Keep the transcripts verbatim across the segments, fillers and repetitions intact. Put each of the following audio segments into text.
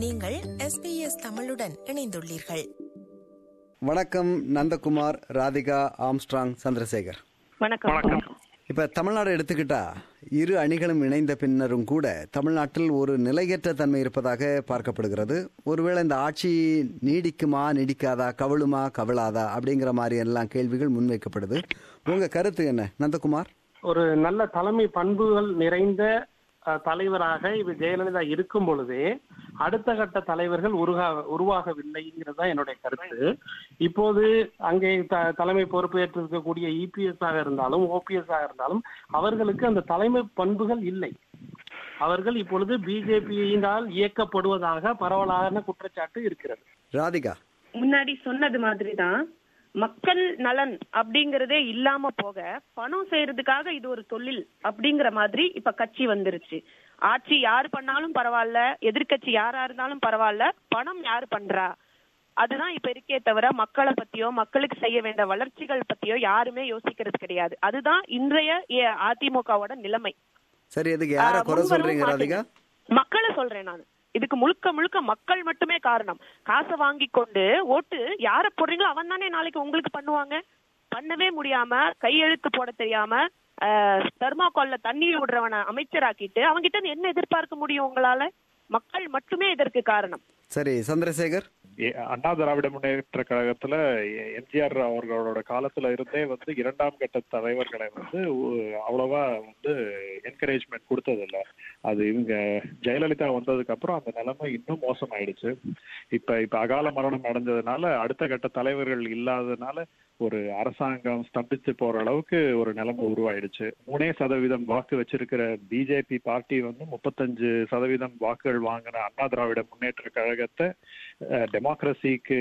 நீங்கள் S B S தமிழுடன் இணைந்துள்ளீர்கள். வணக்கம் நந்தகுமார், ராதிகா, ஆம்ஸ்ட்ராங், சந்திரசேகர். வணக்கம். இப்ப தமிழ்நாடு எடுத்துக்கிட்டா இரு அணிகளும் இணைந்த பின்னரும் கூட தமிழ்நாட்டில் ஒரு நிலையற்ற தன்மை இருப்பதாக பார்க்கப்படுகிறது. ஒருவேளை இந்த ஆட்சி நீடிக்குமா நீடிக்காதா, கவிழுமா கவிழாதா அப்படிங்கிற மாதிரி எல்லாம் கேள்விகள் முன்வைக்கப்படுது. உங்க கருத்து என்ன நந்தகுமார்? ஒரு நல்ல தலைமை பண்புகள் நிறைந்த தலைவராக இவர் ஜெயலலிதா இருக்கும் பொழுதே அடுத்த கட்ட தலைவர்கள் உருவா உருவாகவில்லைங்கிறது தான் என்னுடைய கருத்து. இப்போது அங்கே தலைமை பொறுப்பேற்றிருக்கக்கூடிய இபிஎஸ் ஆக இருந்தாலும் ஓபிஎஸ் ஆக இருந்தாலும் அவர்களுக்கு அந்த தலைமை பண்புகள் இல்லை. அவர்கள் இப்பொழுது பிஜேபியினால் இயக்கப்படுவதாக பரவலான குற்றச்சாட்டு இருக்கிறது. ராதிகா, முன்னாடி சொன்னது மாதிரிதான் மக்கள் நலன் அப்படிங்கறதே இல்லாம போக பணம் செய்யறதுக்காக இது ஒரு தொழில் அப்படிங்கிற மாதிரி இப்ப கட்சி வந்துருச்சு. ஆட்சி யாரு பண்ணாலும் பரவாயில்ல, எதிர்கட்சி யாரா இருந்தாலும் பரவாயில்ல, பணம் யாரு பண்றா அதுதான் இப்ப இருக்கே தவிர மக்களை பத்தியோ மக்களுக்கு செய்ய வேண்டிய வளர்ச்சிகள் பத்தியோ யாருமே யோசிக்கிறது கிடையாது. அதுதான் இன்றைய அதிமுகவோட நிலைமை. சரி, அதுக்கு யார குறை சொல்றீங்க ராதிகா? மக்களை சொல்றேன் நான். இதுக்கு முழுக்க முழுக்க மக்கள் மட்டுமே காரணம். காசை வாங்கி கொண்டு ஓட்டு யார போடுறீங்களோ அவன் தானே நாளைக்கு உங்களுக்கு பண்ணுவாங்க. பண்ணவே முடியாம கையெழுத்து போட தெரியாம தெர்மாக்கோல்ல தண்ணி விடுறவனை அமைச்சராக்கிட்டு அவங்கிட்ட என்ன எதிர்பார்க்க முடியும் உங்களால? மக்கள் மட்டுமே இதற்கு காரணம். சரி, சந்திரசேகர். அண்ணா திராவிட முன்னேற்ற கழகத்துல எம்ஜிஆர் அவர்களோட காலத்துல இருந்தே வந்து இரண்டாம் கட்ட தலைவர்களை வந்து அவ்வளவா வந்து என்கரேஜ்மெண்ட் கொடுத்தது இல்லை. அது இவங்க ஜெயலலிதா வந்ததுக்கு அப்புறம் அந்த நிலைமை இன்னும் மோசமாயிடுச்சு. இப்ப இப்ப அகால மரணம் அடைஞ்சதுனால அடுத்த கட்ட தலைவர்கள் இல்லாததுனால ஒரு அரசாங்கம் ஸ்தம்பிச்சு போற அளவுக்கு ஒரு நிலைமை உருவாயிடுச்சு. மூணே சதவீதம் வாக்கு வச்சிருக்கிற பிஜேபி பார்ட்டி வந்து முப்பத்தஞ்சு சதவீதம் வாக்குகள் வாங்கின அண்ணா திராவிட முன்னேற்ற கழகத்தை டெமோக்ரஸிக்கு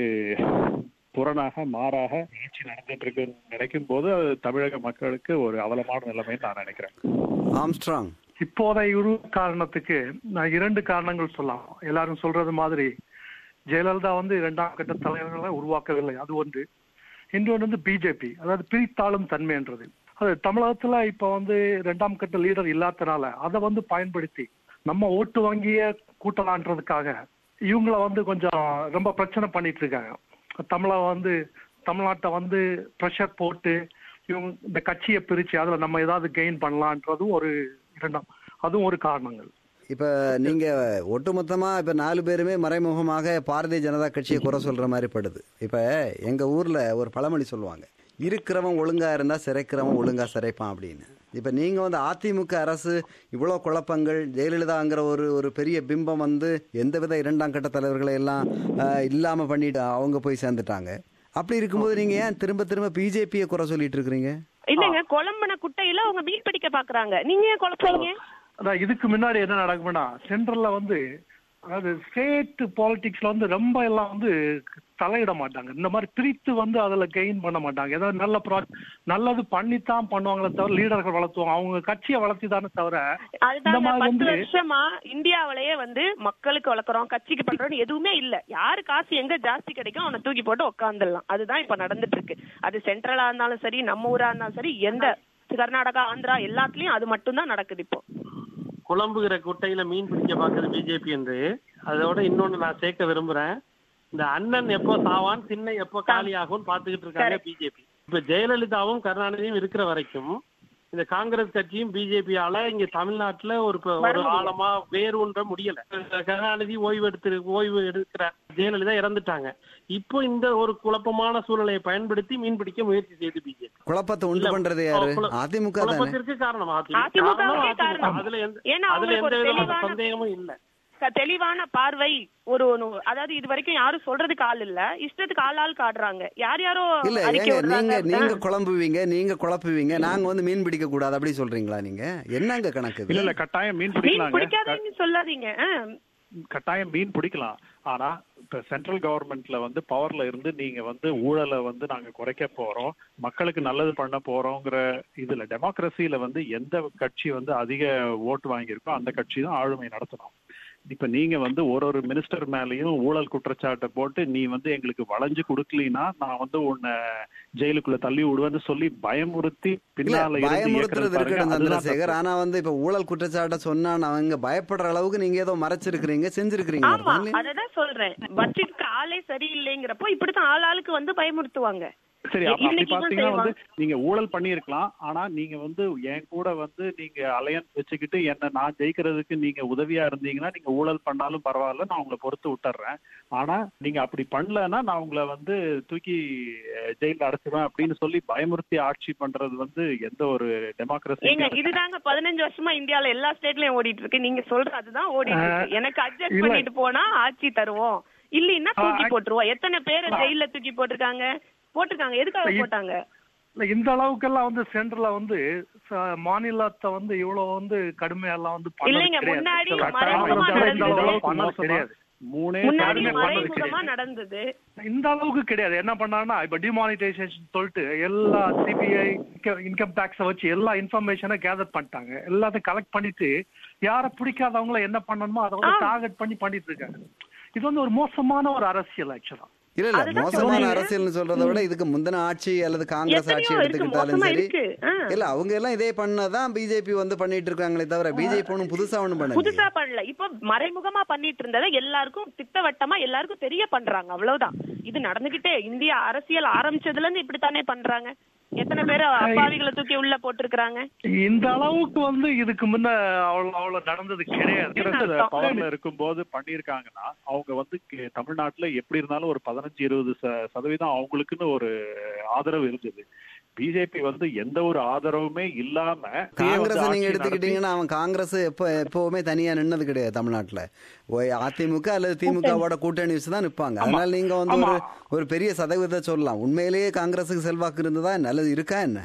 புறனாக மாறாக ஆட்சி நடந்துட்டு இருக்கு நினைக்கும் போது தமிழக மக்களுக்கு ஒரு அவலமான நிலைமைன்னு நான் நினைக்கிறேன். ஆம்ஸ்ட்ராங், இப்போதைய உரு காரணத்துக்கு நான் இரண்டு காரணங்கள் சொல்லலாம். எல்லாரும் சொல்றது மாதிரி ஜெயலலிதா வந்து இரண்டாம் கட்ட தலைவர்களை உருவாக்கவில்லை, அது ஒன்று. இன்னொன்று வந்து பிஜேபி, அதாவது பிரித்தாளும் தன்மைன்றது. அது தமிழகத்துல இப்ப வந்து இரண்டாம் கட்ட லீடர் இல்லாதனால அதை வந்து பயன்படுத்தி நம்ம ஓட்டு வங்கிய கூட்டலான்றதுக்காக இவங்கள வந்து கொஞ்சம் ரொம்ப பிரச்சனை பண்ணிட்டு இருக்காங்க. தமிழ வந்து தமிழ்நாட்டை வந்து ப்ரெஷர் போட்டு இவங்க இந்த கட்சியை பிரிச்சு அதுல நம்ம ஏதாவது கெயின் பண்ணலான்றதும் ஒரு இரண்டாம் அதுவும் ஒரு காரணங்கள். இப்ப நீங்க ஒட்டுமொத்தமா இப்ப நாலு பேருமே மறைமுகமாக பாரதிய ஜனதா கட்சியை குறை சொல்ற மாதிரி படுது. இப்ப எங்க ஊர்ல ஒரு பழமொழி சொல்லுவாங்க, இருக்கிறவன் ஒழுங்கா இருந்தா சிறைக்கிறவன் ஒழுங்கா சிறைப்பான் அப்படின்னு. இப்ப நீங்க வந்து அதிமுக அரசு இவ்வளவு குழப்பங்கள், ஜெயலலிதாங்கிற ஒரு ஒரு பெரிய பிம்பம் வந்து எந்தவித இரண்டாம் கட்ட தலைவர்களை எல்லாம் இல்லாம பண்ணிட்டு அவங்க போய் சேர்ந்துட்டாங்க. அப்படி இருக்கும்போது நீங்க ஏன் திரும்ப திரும்ப பிஜேபியை குறை சொல்லிட்டு இருக்கிறீங்க? இல்லங்க, குழம்புன குட்டையில அவங்க மீன் பிடிக்க பாக்குறாங்க, நீங்க ஏன் குழப்பறீங்க? அதான் இதுக்கு முன்னாடி என்ன நடக்கும்னா, சென்ட்ரல்ல வந்து அதாவது ஸ்டேட் பாலிடிக்ஸ்ல வந்து ரொம்ப எல்லாம் வந்து தலையிட மாட்டாங்க. இந்த மாதிரி பிரித்து வந்து அதுல கெயின் பண்ண மாட்டாங்க. ஏதாவது நல்ல ப்ராஜெக்ட் நல்லது பண்ணித்தான் பண்ணுவாங்களே தவிர லீடர்கள் வளர்த்துவாங்க, அவங்க கட்சியை வளர்த்தி தானே தவிர. பத்து வருஷமா இந்தியாவிலேயே வந்து மக்களுக்கு வளர்க்குறோம், கட்சிக்கு பண்றோம் எதுவுமே இல்ல. யாரு காசு எங்க ஜாஸ்தி கிடைக்கும் அவனை தூக்கி போட்டு உட்காந்துடலாம். அதுதான் இப்ப நடந்துட்டு இருக்கு. அது சென்ட்ரலா இருந்தாலும் சரி, நம்ம ஊரா இருந்தாலும் சரி, எந்த கர்நாடகா ஆந்திரா எல்லாத்துலயும் அது மட்டும் தான் நடக்குது. இப்போ குழம்புகிற குட்டையில மீன் பிடிக்க பாக்குறது பிஜேபி என்று. அதோட இன்னொன்னு நான் சேர்க்க விரும்புறேன், இந்த அண்ணன் எப்போ சாவான் சின்ன எப்போ காலி ஆகும் பாத்துக்கிட்டு இருக்காங்க பிஜேபி. இப்ப ஜெயலலிதாவும் கருணாநிதியும் இருக்கிற வரைக்கும் இந்த காங்கிரஸ் கட்சியும் பிஜேபியால இங்க தமிழ்நாட்டுல ஒரு ஒரு ஆழமா வேரூன்ற முடியல. கருணாநிதி ஓய்வு எடுத்து ஓய்வு எடுக்கிற ஜெயலலிதா இறந்துட்டாங்க. இப்போ இந்த ஒரு குழப்பமான சூழ்நிலையை பயன்படுத்தி மீன் பிடிக்க முயற்சி செய்து பிஜேபி குழப்பத்தை உண்டு பண்றது யாரு? அதிமுக. குழப்பத்திற்கு காரணம் அதிமுக. அதுல எந்த அதுல எந்த விதமான சந்தேகமும் இல்ல. தெளிவான பார்வை ஒரு, அதாவது இது வரைக்கும் யாரும் சொல்றதுக்கு ஆள் இல்ல, இஷ்டத்துக்கு ஆள் ஆள் காட்டுறாங்க. யார் யாரோ இல்ல, நீங்க நீங்க குழம்புவீங்க, நீங்க குழப்புவீங்க, நாங்க வந்து மீன் பிடிக்க கூடாது அப்படி சொல்றீங்களா? நீங்க என்னங்க கணக்கு? இல்ல இல்ல, கட்டாயம் மீன் பிடிக்காதீங்கன்னு சொல்லாதீங்க. கட்டாயம் மீன் பிடிக்கலாம். ஆனா இப்ப சென்ட்ரல் கவர்மெண்ட்ல வந்து பவர்ல இருந்து நீங்க வந்து ஊழலை வந்து நாங்க குறைக்க போறோம், மக்களுக்கு நல்லது பண்ண போறோங்கிற இதுல டெமோக்ரஸியில வந்து எந்த கட்சி வந்து அதிக ஓட்டு வாங்கியிருக்கோ அந்த கட்சி தான் ஆளுமை நடத்தணும். இப்ப நீங்க வந்து ஒரு ஒரு மினிஸ்டர் மேலயும் ஊழல் குற்றச்சாட்டை போட்டு நீ வந்து எங்களுக்கு வளைஞ்சு கொடுக்கலினா நான் வந்து உன்னை ஜெயிலுக்குள்ள தள்ளி விடுவேன்னு சொல்லி பயமுறுத்தி பின்னால பயமுறுத்துறது இருக்கட்டும் சந்திரசேகர். ஆனா வந்து இப்ப ஊழல் குற்றச்சாட்டை சொன்னா அவங்க பயப்படுற அளவுக்கு நீங்க ஏதோ மறைச்சிருக்கிறீங்க செஞ்சிருக்கிறீங்க. அததான் சொல்றேன், பட்ஜெட்க்கு ஆளே சரியில்லைங்கிறப்போ இப்படித்தான் ஆள் ஆளுக்கு வந்து பயமுறுத்துவாங்க. சரி, அப்படி பாத்தீங்கன்னா வந்து நீங்க ஊழல் பண்ணிருக்கலாம். ஆனா நீங்க வந்து என் கூட வந்து நீங்க அலையன்ஸ் வச்சுக்கிட்டு என்ன நான் ஜெயிக்கிறதுக்கு நீங்க உதவியா இருந்தீங்கன்னா நீங்க ஊழல் பண்ணாலும் பரவாயில்ல, நான் உங்களை பொறுத்து விட்டுறேன். ஆனா நீங்க அப்படி பண்ணலன்னா நான் உங்களை வந்து தூக்கி ஜெயில அடைச்சிடுவேன் அப்படின்னு சொல்லி பயமுறுத்தி ஆட்சி பண்றது வந்து எந்த ஒரு டெமோக்ரஸி? இதுதாங்க பதினஞ்சு வருஷமா இந்தியால எல்லா ஸ்டேட்லயும் ஓடிட்டு இருக்கு. நீங்க சொல்ற அதுதான் ஓடிட்டு இருக்கு. எனக்கு அட்ஜஸ்ட் பண்ணிட்டு போனா ஆட்சி தருவோம், இல்லைன்னா தூக்கி போட்டுருவோம். எத்தனை பேரை ஜெயில தூக்கி போட்டிருக்காங்க போட்டிருக்காங்க எதுக்காக போட்டாங்க? இந்த அளவுக்கு எல்லாம் வந்து சென்ட்ரல்ல வந்து மாநிலத்தை வந்து இவ்வளவு வந்து கடுமையெல்லாம் வந்து இல்லைங்க. முன்னாடி மறைமுகமா கிடையாது, நடந்தது. இந்த அளவுக்கு கிடையாது. என்ன பண்ணாங்கன்னா இப்ப டிமானிட்டைசேஷன் சொல்லிட்டு எல்லா சிபிஐ இன்கம் டாக்ஸ வச்சு எல்லா இன்ஃபர்மேஷனை கேதர் பண்ணிட்டாங்க. எல்லாத்தையும் கலெக்ட் பண்ணிட்டு யார பிடிக்காதவங்கள என்ன பண்ணணுமோ அதை வந்து டார்கெட் பண்ணி பண்ணிட்டு இருக்காங்க. இது வந்து ஒரு மோசமான ஒரு அரசியல் ஆக்சுவலா. இல்ல இல்ல மோசமான அரசியல் சொல்றதை விட இதுக்கு முந்தின ஆட்சி அல்லது காங்கிரஸ் ஆட்சி எடுத்துக்கிட்டாலும் சரி, இல்ல அவங்க எல்லாம் இதே பண்ணதான் பிஜேபி வந்து பண்ணிட்டு இருக்காங்களே தவிர பிஜேபி ஒன்னும் புதுசா ஒண்ணும் பண்ணல. புதுசா பண்ணல. இப்ப மறைமுகமா பண்ணிட்டு இருந்ததை எல்லாருக்கும் திட்டவட்டமா எல்லாருக்கும் தெரிய பண்றாங்க, அவ்வளவுதான். இது நடந்துகிட்டே இந்தியா அரசியல் ஆரம்பிச்சதுல இருந்து இப்படித்தானே பண்றாங்க. எத்தனை பேர் அப்பாவிகளை தூக்கி உள்ள போட்டிருக்காங்க. இந்த அளவுக்கு வந்து இதுக்கு முன்ன அவ்வளவு அவ்வளவு நடந்தது கிடையாது. பவர்ல இருக்கும் போது பண்ணிருக்காங்கன்னா அவங்க வந்து தமிழ்நாட்டுல எப்படி இருந்தாலும் ஒரு பதினஞ்சு இருபது சதவீதம் அவங்களுக்குன்னு ஒரு ஆதரவு இருந்தது. பிஜேபி வந்து எந்த ஒரு ஆதரவுமே இல்லாம காங்கிரஸ் நீங்க எடுத்துக்கிட்டீங்கன்னா அவன் காங்கிரஸ் எப்ப எப்பவுமே தனியா நின்னது கிடையாது தமிழ்நாட்டுல. அதிமுக அல்லது திமுகவோட கூட்டணி வச்சுதான் நிப்பாங்க. அதனால நீங்க வந்து ஒரு ஒரு பெரிய சதவீதத்தை சொல்லலாம். உண்மையிலேயே காங்கிரஸுக்கு செல்வாக்கு இருந்ததா நல்லது இருக்கா என்ன?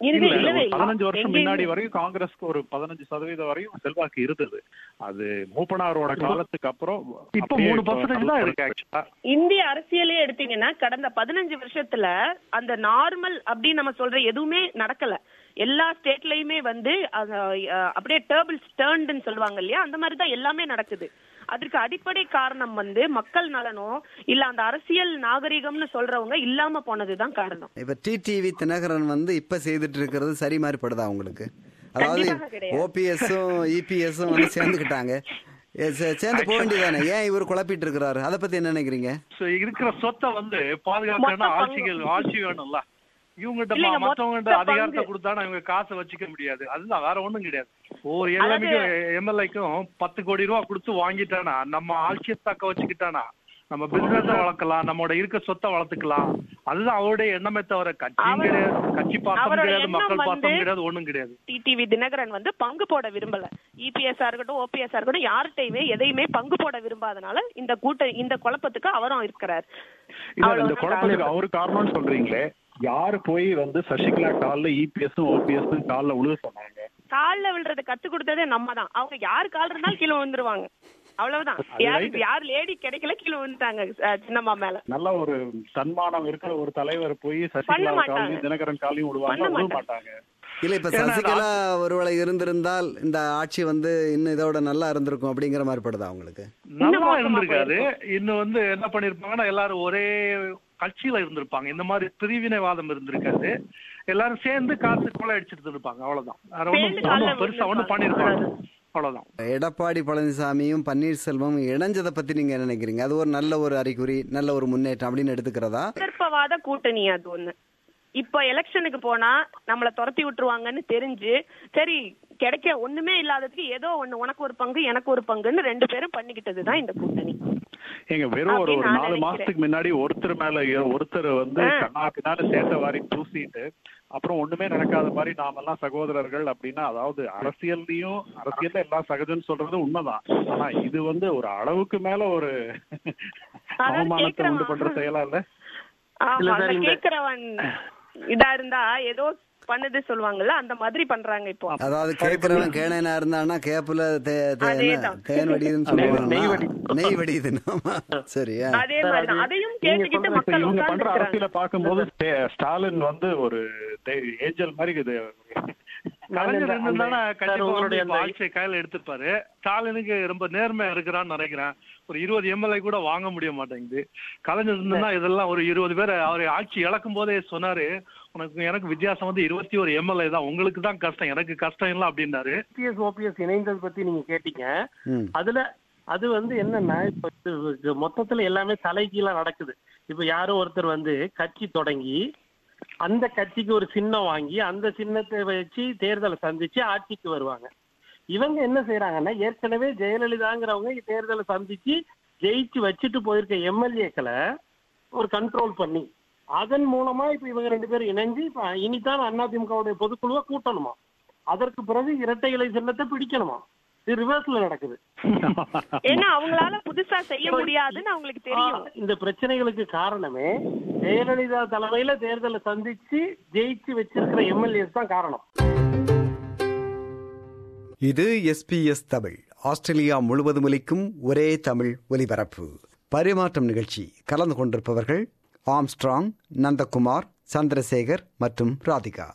பதினஞ்சு வருஷம் முன்னாடி வரையும் காங்கிரஸ்க்கு ஒரு பதினஞ்சு சதவீதம் வரையும் செல்வாக்கு இருந்தது. அது மூப்பனாரோட காலத்துக்கு அப்புறம் இப்ப மூணு பர்சன்டேஜ் தான் இருக்கு. இந்திய அரசியலே எடுத்தீங்கன்னா கடந்த பதினஞ்சு வருஷத்துல அந்த நார்மல் அப்படின்னு நம்ம சொல்ற எதுவுமே நடக்கல. எல்லா ஸ்டேட்லயுமே வந்து அப்படியே டேபிள்ஸ் டர்ன்டுன்னு சொல்லுவாங்க இல்லையா, அந்த மாதிரிதான் எல்லாமே நடக்குது. அதுக்கு அடிப்படை காரணம் வந்து மக்கள் நலனோ இல்ல அந்த அரசியல் நாகரிகம்னு சொல்றவங்க இல்லாம போனதுதான் காரணம். இப்ப டிடிவி தினகரன் வந்து இப்ப செய்துட்டு இருக்கிறது சரி மாதிரி படுதா உங்களுக்கு? அதாவது ஓபிஎஸும் இபிஎஸும் வந்து சேர்ந்துக்கிட்டாங்க, சேர்ந்து போக வேண்டியதானே? ஏன் இவர் குழப்பிட்டு இருக்கிறாரு? அதை பத்தி என்ன நினைக்கிறீங்க? இருக்கிற சொத்தை வந்து பாதுகாக்கணும்னா ஆட்சிகள் ஆட்சி வேணும்ல. இவங்கிட்ட மத்தவங்கிட்ட அதிகாரத்தை கொடுத்தாலும் இவங்க காசை வச்சுக்க முடியாது. அதுதான், வேற ஒண்ணும் கிடையாது. ஒரு எம்எல்ஏக்கும் எம்எல்ஏக்கும் பத்து கோடி ரூபாய் கொடுத்து வாங்கிட்டானா நம்ம ஆட்சியை தக்க வச்சுக்கிட்டானா நம்ம பிசினஸ் வளர்க்கலாம், நம்மளோட இருக்க சொத்தை வளர்த்துக்கலாம். அதுதான் அவருடைய எண்ணமே தவிர கட்சியும் கிடையாது, கட்சி பாசம் கிடையாது, மக்கள் பாசம் கிடையாது, ஒண்ணும் கிடையாது. டிடிவி தினகரன் வந்து பங்கு போட விரும்பல. இபிஎஸ் இருக்கட்டும் ஓபிஎஸ் இருக்கட்டும் யார்கிட்டயுமே எதையுமே பங்கு போட விரும்பாதனால இந்த கூட்ட இந்த குழப்பத்துக்கு அவரும் இருக்கிறார். இந்த குழப்பத்துக்கு அவரு காரணம்னு சொல்றீங்களே, யாரு போய் வந்து சசிகலா கால்ல இபிஎஸும் ஓபிஎஸும் கால்ல விழுக சொன்னாங்க? கால்ல விழுறத கத்து கொடுத்ததே நம்ம தான். அவங்க யாரு கால் இருந்தாலும் கீழே விழுந்துருவாங்க, அவ்வளவுதான். யாருக்கு யார் லேடி கிடைக்கல கீழே வந்துட்டாங்க சின்னம்மா மேல. நல்ல ஒரு தன்மானம் இருக்கிற ஒரு தலைவர் போய் சசிகலா காலையும் தினகரன் காலையும் விடுவாங்க, விட மாட்டாங்க. இல்ல இப்ப சசிகலா ஒருவேளை இருந்திருந்தால் இந்த ஆட்சி வந்து இன்னும் இதோட நல்லா இருந்திருக்கும் அப்படிங்கிற மாதிரி படுதா உங்களுக்கு? நல்லா இருந்திருக்காது. இன்னும் வந்து என்ன பண்ணிருப்பாங்கன்னா எல்லாரும் ஒரே கட்சியில இருந்திருப்பாங்க. இந்த மாதிரி பிரிவினைவாதம் இருந்திருக்காது. எல்லாரும் சேர்ந்து காசு கொலை அடிச்சிட்டு இருப்பாங்க, அவ்வளவுதான். வேற ஒண்ணும் பெருசா ஒண்ணும் பண்ணிருப்பாங்க, அவ்வளவுதான். எடப்பாடி பழனிசாமியும் பன்னீர்செல்வம் இணைஞ்சதை பத்தி நீங்க என்ன நினைக்கிறீங்க? அது ஒரு நல்ல ஒரு அறிகுறி, நல்ல ஒரு முன்னேற்றம் அப்படின்னு எடுத்துக்கிறதா? சந்தர்ப்பவாத கூட்டணி அது ஒண்ணு. இப்ப எலெக்ஷனுக்கு போனா நம்மள துரத்தி விட்டுருவாங்கன்னு தெரிஞ்சு சரி கிடைக்க ஒண்ணுமே இல்லாததுக்கு ஏதோ ஒண்ணு உனக்கு ஒரு பங்கு எனக்கு ஒரு பங்குன்னு ரெண்டு பேரும் பண்ணிக்கிட்டதுதான் இந்த கூட்டணி. எங்க வெறும் ஒரு ஒரு நாலு மாசத்துக்கு முன்னாடி ஒருத்தர் மேல ஒருத்தர் வந்து கண்ணாக்கினால சேட்ட வாரி பூசிட்டு அப்புறம் ஒண்ணுமே நடக்காத மாதிரி நாமெல்லாம் சகோதரர்கள் அப்படின்னா, அதாவது அரசியல்லையும் அரசியல்ல எல்லாம் சகஜம்னு சொல்றது உண்மைதான். ஆனா இது வந்து ஒரு அளவுக்கு மேல ஒரு அவமானத்தை உண்டு பண்ற செயலா இல்ல? கேக்குறவன் இதா இருந்தா ஏதோ பண்ணுது சொல்லுவாங்கல்ல, அந்த மாதிரி பண்றாங்க இப்போ. அதாவது கேக்குறவன் கேனா இருந்தானா கேப்புல தேன் வடியுதுன்னு சொல்லுவாங்க, நெய் வடியுதுன்னா சரியா? அதே மாதிரி அதையும் கேட்டுக்கிட்டு மக்கள் இவங்க பண்ற அரசியல பாக்கும்போது ஸ்டாலின் வந்து ஒரு ஏஞ்சல் மாதிரி இது கலைஞர் இருந்தா கண்டிப்பா உங்களுடைய இப்ப ஆட்சியை கையில எடுத்துப்பாரு. ஸ்டாலினுக்கு ரொம்ப நேர்மையா இருக்கிறான்னு நினைக்கிறேன். ஒரு இருபது எம்எல்ஏ கூட வாங்க முடிய மாட்டேங்குது. கலைஞர் இருந்தா இதெல்லாம் ஒரு இருபது பேர் அவர் ஆட்சி இழக்கும் போதே சொன்னாரு, உனக்கு எனக்கு வித்தியாசம் வந்து இருபத்தி ஒரு எம்எல்ஏ தான், உங்களுக்கு தான் கஷ்டம், எனக்கு கஷ்டம் இல்லை அப்படின்னாரு. ஓபிஎஸ் ஓபிஎஸ் இணைந்தது பத்தி நீங்க கேட்டீங்க. அதுல அது வந்து என்னன்னா இப்ப இது மொத்தத்துல எல்லாமே தலைகீழா நடக்குது. இப்ப யாரோ ஒருத்தர் வந்து கட்சி தொடங்கி அந்த கட்சிக்கு ஒரு சின்னம் வாங்கி அந்த சின்னத்தை வச்சு தேர்தலை சந்திச்சு ஆட்சிக்கு வருவாங்க. இவங்க என்ன செய்யறாங்கன்னா ஏற்கனவே ஜெயலலிதாங்கிறவங்க தேர்தலை சந்திச்சு ஜெயிச்சு வச்சுட்டு போயிருக்க எம்எல்ஏக்களை ஒரு கண்ட்ரோல் பண்ணி அதன் மூலமா இப்ப இவங்க ரெண்டு பேரும் இணைஞ்சு இப்ப இனித்தான் அதிமுகவுடைய பொதுக்குழுவை கூட்டணுமா, அதற்கு பிறகு இரட்டை இலை சின்னத்தை பிடிக்கணுமா. இது ரிவர்ஸ்ல நடக்குது. ஏன்னா அவங்களால புதுசா செய்ய முடியாதுன்னு அவங்களுக்கு தெரியும். இந்த பிரச்சனைகளுக்கு காரணமே ஜெயலலிதா தலைமையில தேர்தலை சந்திச்சு ஜெயிச்சு வச்சிருக்கிற எம்எல்ஏஸ் தான் காரணம். இது எஸ்பிஎஸ் தமிழ், ஆஸ்திரேலியா முழுவதும் ஒலிக்கும் ஒரே தமிழ் ஒலிபரப்பு. பரிமாற்றம் நிகழ்ச்சி கலந்து கொண்டிருப்பவர்கள் ஆம்ஸ்ட்ராங், நந்தகுமார், சந்திரசேகர் மற்றும் ராதிகா.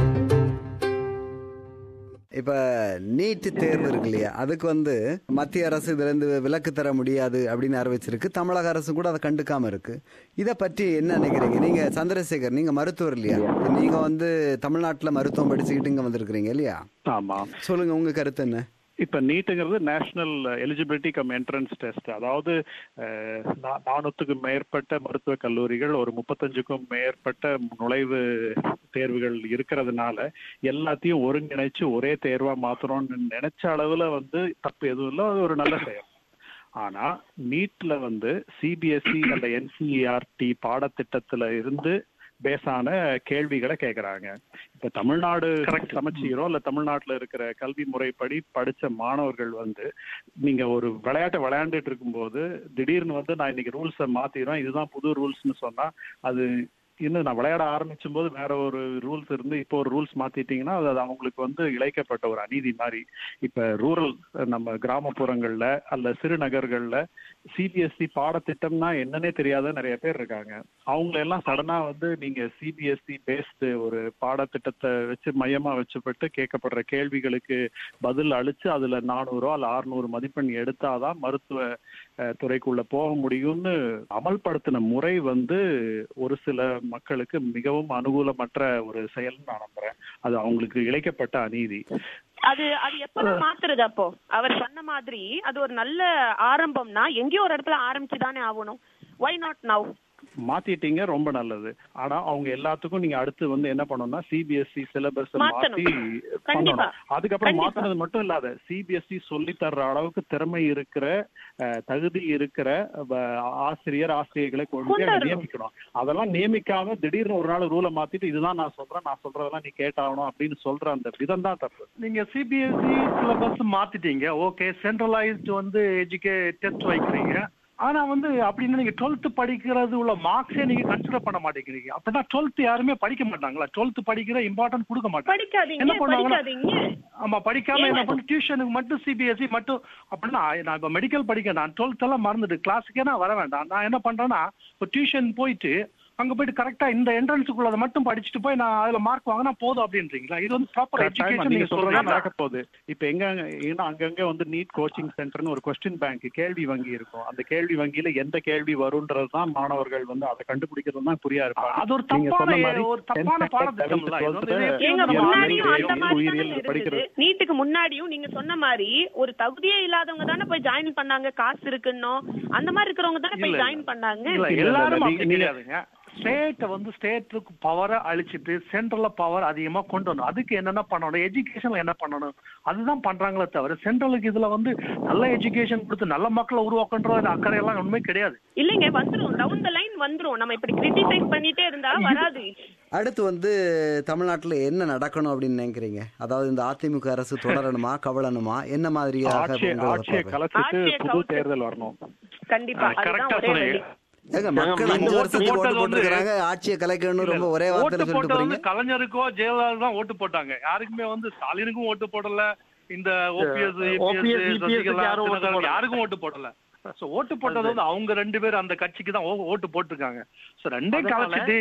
இப்ப நீட் தேர்வு இருக்கு இல்லையா, அதுக்கு வந்து மத்திய அரசு இதுல இருந்து விலக்கு தர முடியாது அப்படின்னு அறிவிச்சிருக்கு. தமிழக அரசு கூட அதை கண்டுக்காம இருக்கு. இதை பற்றி என்ன நினைக்கிறீங்க நீங்க? சந்திரசேகர், நீங்க மருத்துவர் இல்லையா, நீங்க வந்து தமிழ்நாட்டுல மருத்துவம் படிச்சுக்கிட்டு இங்க வந்திருக்கிறீங்க இல்லையா? ஆமா, சொல்லுங்க உங்க கருத்து என்ன? இப்ப நீட்டுங்கிறது national eligibility cum entrance test. அதாவது நானூத்துக்கும் மேற்பட்ட மருத்துவ கல்லூரிகள், ஒரு முப்பத்தஞ்சுக்கும் மேற்பட்ட நுழைவு தேர்வுகள் இருக்கிறதுனால எல்லாத்தையும் ஒருங்கிணைச்சு ஒரே தேர்வா மாத்தணும்னு நினைச்ச அளவுல வந்து தப்பு எதுவும் இல்லை, அது ஒரு நல்ல செயல். ஆனா நீட்ல வந்து சிபிஎஸ்இ அல்ல என்சிஇஆர்டி பாடத்திட்டத்துல இருந்து பேஸான கேள்விகளை கேட்கறாங்க. இப்ப தமிழ்நாடு சமச்சீரோ இல்ல தமிழ்நாட்டுல இருக்கிற கல்வி முறைப்படி படிச்ச மாணவர்கள் வந்து நீங்க ஒரு விளையாட்டை விளையாண்டுட்டு இருக்கும்போது திடீர்னு வந்து நான் இன்னைக்கு ரூல்ஸை மாத்திடுறேன், இதுதான் புது ரூல்ஸ்னு சொன்னா அது இன்னும் நான் விளையாட ஆரம்பிச்சும் போது வேற ஒரு ரூல்ஸ் இருந்து இப்போ ஒரு ரூல்ஸ் மாத்திட்டீங்கன்னா அது அவங்களுக்கு வந்து இழைக்கப்பட்ட ஒரு அநீதி மாதிரி. இப்ப ரூரல் நம்ம கிராமப்புறங்கள்ல அல்ல சிறு நகர்கள்ல சிபிஎஸ்இ பாடத்திட்டம்னா என்னன்னே தெரியாத நிறைய பேர் இருக்காங்க. அவங்கள எல்லாம் சடனா வந்து நீங்க சிபிஎஸ்இ பேஸ்டு ஒரு பாடத்திட்டத்தை வச்சு மையமா வச்சுப்பட்டு கேட்கப்படுற கேள்விகளுக்கு பதில் அளிச்சு அதுல நானூறோ அல்ல அறுநூறு மதிப்பெண் எடுத்தாதான் மருத்துவ துறைக்குள்ள போக முடியும்னு அமல்படுத்தின முறை வந்து ஒரு சில மக்களுக்கு மிகவும் அனுகூலமற்ற ஒரு செயல் நான் நம்புறேன். அது அவங்களுக்கு இழைக்கப்பட்ட அநீதி. அது அது எப்பதான் மாத்துறது? அப்போ அவர் சொன்ன மாதிரி அது ஒரு நல்ல ஆரம்பம்னா எங்கேயோ ஒரு இடத்துல ஆரம்பிச்சுதானே ஆகணும். why not now? மாத்திட்டீங்க, ரொம்ப நல்லது. ஆனா அவங்க எல்லாத்துக்கும் நீங்க அடுத்து வந்து என்ன பண்ணணும்னா சிபிஎஸ்இ சிலபஸ் மாத்தி பண்ணணும். அதுக்கப்புறம் மாத்தினது மட்டும் இல்லாத சிபிஎஸ்இ சொல்லி தர்ற அளவுக்கு திறமை இருக்கிற தகுதி இருக்கிற ஆசிரியர் ஆசிரியர்களை கொண்டு நியமிக்கணும். அதெல்லாம் நியமிக்காம திடீர்னு ஒரு நாள் ரூலை மாத்திட்டு இதுதான் நான் சொல்றேன், நான் சொல்றதெல்லாம் நீ கேட்டாகணும் அப்படின்னு சொல்ற அந்த விதம் தான் தப்பு. நீங்க சிபிஎஸ்இ சிலபஸ் மாத்திட்டீங்க, ஓகே, சென்ட்ரலைஸ்டு வந்து எஜுகே டெஸ்ட் வைக்கிறீங்க. ஆனா வந்து அப்படின்னு நீங்க டுவெல்த் படிக்கிறது உள்ள மார்க்ஸே நீங்க கன்சிடர் பண்ண மாட்டேங்கிறீங்க. அப்படின்னா டுவெல்த் யாருமே படிக்க மாட்டாங்களா? டுவெல்த் படிக்கிற இம்பார்ட்டன்ட் கொடுக்க மாட்டாங்க. என்ன பண்ணுவாங்க? ஆமா, படிக்காம என்ன பண்ண டியூஷனுக்கு மட்டும் சிபிஎஸ்இ மட்டும். அப்படின்னா நான் இப்ப மெடிக்கல் படிக்க நான் டுவெல்த் எல்லாம் மறந்துட்டு கிளாஸுக்கே நான் வர வேண்டாம். நான் என்ன பண்றேன்னா இப்போ டியூஷன் போயிட்டு அங்க போயிட்டு கரெக்டா இந்த என்ட்ரன்ஸுக்குள்ள மட்டும் படிச்சுட்டு போய் நான் அதுல மார்க் வாங்கினா போதும் அப்படின்றீங்களா? இது வந்து ப்ராப்பர் எஜுகேஷன் நீங்க சொல்றதா நடக்க போகுது. இப்ப எங்க ஏன்னா அங்கங்க வந்து நீட் கோச்சிங் சென்டர்னு ஒரு கொஸ்டின் பேங்க் கேள்வி வங்கி இருக்கும். அந்த கேள்வி வங்கியில எந்த கேள்வி வரும்ன்றதுதான் மாணவர்கள் வந்து அதை கண்டுபிடிக்கிறது தான் புரியா இருப்பாங்க. அது ஒரு தப்பான ஒரு தப்பான பாடத்திட்டம். நீட்டுக்கு முன்னாடியும் நீங்க சொன்ன மாதிரி ஒரு தகுதியே இல்லாதவங்க தானே போய் ஜாயின் பண்ணாங்க, காசு இருக்குன்னு அந்த மாதிரி இருக்கிறவங்க தானே போய் ஜாயின் பண்ணாங்க. எல்லாரும் அப்படி கிடையாதுங்க. ஸ்டேட்டை வந்து ஸ்டேட்டுக்கு பவரை அழிச்சிட்டு சென்ட்ரல்ல பவர் அதிகமா கொண்டு வரணும். அதுக்கு என்னென்ன பண்ணணும், எஜுகேஷன்ல என்ன பண்ணணும் அதுதான் பண்றாங்களே தவிர சென்ட்ரலுக்கு இதுல வந்து நல்ல எஜுகேஷன் கொடுத்து நல்ல மக்களை உருவாக்குன்ற அக்கறை எல்லாம் உண்மை கிடையாது. இல்லைங்க, வந்துரும் டவுன் த லைன் வந்துரும். நம்ம இப்படி கிரிட்டிசைஸ் பண்ணிட்டே இருந்தா வராது. அடுத்து வந்து தமிழ்நாட்டுல என்ன நடக்கணும் அப்படின்னு நினைக்கிறீங்க? அதாவது இந்த அதிமுக அரசு தொடரணுமா, கவலணுமா, என்ன மாதிரியாக புது தேர்தல் வரணும்? கண்டிப்பா மக்கள் அஞ்சு வருஷத்துக்கு ஓட்டு போட்டுருக்காங்க, ஆட்சியை கலைக்கணும் ரொம்ப ஒரே வார்த்தையில சொல்லிட்டு போறீங்க. கலைஞருக்கோ ஜெயலலிதா தான் ஓட்டு போட்டாங்க, யாருக்குமே வந்து ஸ்டாலினுக்கும் ஓட்டு போடல, இந்த ஓபிஎஸ் யாருக்கும் ஓட்டு போடல. ஓட்டு போட்டது வந்து அவங்க ரெண்டு பேரும் அந்த கட்சிக்கு தான் ஓட்டு போட்டிருக்காங்க. ரெண்டே கலைச்சிட்டு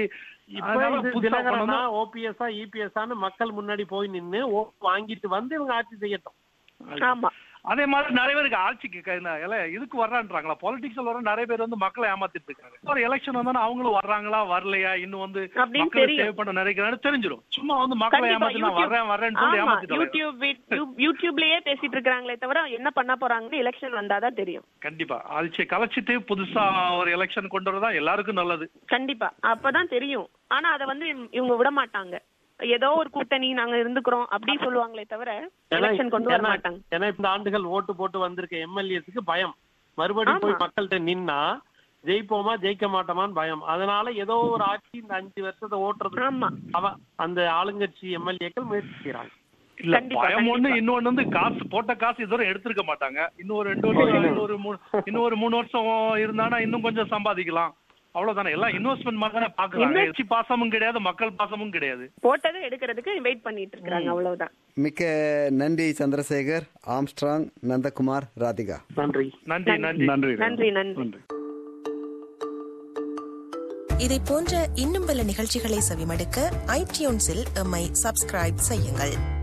ஓபிஎஸ்ஆ இபிஎஸ்ஆன்னு மக்கள் முன்னாடி போய் நின்று ஓட்டு வாங்கிட்டு வந்து இவங்க ஆட்சி செய்யட்டும். ஆமா, அதே மாதிரி நிறைய பேருக்கு ஆட்சிக்கு இதுக்கு வர்றான்றாங்களா, பாலிடிக்ஸ்ல வர நிறைய பேர் வந்து மக்களை ஏமாத்திட்டு இருக்காங்க. ஒரு எலெக்ஷன் வந்தா அவங்களும் வர்றாங்களா வரலையா இன்னும் வந்து மக்களை சேவ் பண்ண நினைக்கிறான்னு தெரிஞ்சிடும். சும்மா வந்து மக்களை ஏமாத்தி நான் வர்றேன் வர்றேன்னு சொல்லி ஏமாத்திட்டு யூடியூப்லயே பேசிட்டு இருக்காங்களே தவிர என்ன பண்ண போறாங்கன்னு எலெக்ஷன் வந்தாதான் தெரியும். கண்டிப்பா ஆட்சியை கலைச்சிட்டு புதுசா ஒரு எலெக்ஷன் கொண்டு வரதா எல்லாருக்கும் நல்லது. கண்டிப்பா அப்பதான் தெரியும். ஆனா அதை வந்து இவங்க விட மாட்டாங்க. ஏதோ ஒரு கூட்டணி நாங்க இருந்துக்கிறோம் அப்படி சொல்லுவாங்களே தவிர எலெக்ஷன் கொண்டு வர மாட்டாங்க. ஏன்னா இந்த ஆண்டுகள் ஓட்டு போட்டு வந்திருக்க எம்எல்ஏஸ்க்கு பயம், மறுபடியும் போய் மக்கள்கிட்ட நின்னா ஜெயிப்போமா ஜெயிக்க மாட்டோமான்னு பயம். அதனால ஏதோ ஒரு ஆட்சி இந்த அஞ்சு வருஷத்தை ஓட்டுறது அவ அந்த ஆளுங்கட்சி எம்எல்ஏக்கள் முயற்சி செய்யறாங்க. இல்ல பயம் ஒண்ணு, இன்னொன்னு வந்து காசு போட்ட காசு இதுவரை எடுத்திருக்க மாட்டாங்க. இன்னும் ரெண்டு வருஷம் இன்னொரு இன்னும் ஒரு மூணு வருஷம் இருந்தானா இன்னும் கொஞ்சம் சம்பாதிக்கலாம். அவ்வளவுதானே, எல்லாம் இன்வெஸ்ட்மெண்ட் மாதிரி தானே பாக்குறாங்க. கட்சி பாசமும் கிடையாது, மக்கள் பாசமும் கிடையாது. போட்டதை எடுக்கிறதுக்கு வெயிட் பண்ணிட்டு இருக்காங்க, அவ்வளவுதான். மிக்க நன்றி சந்திரசேகர், ஆம்ஸ்ட்ராங், நந்தகுமார், ராதிகா. நன்றி நன்றி நன்றி நன்றி நன்றி நன்றி. இதை போன்ற இன்னும் பல நிகழ்ச்சிகளை செவிமடுக்க ஐடியூன்ஸில் எம்மை சப்ஸ்கிரைப் செய்யுங்கள்.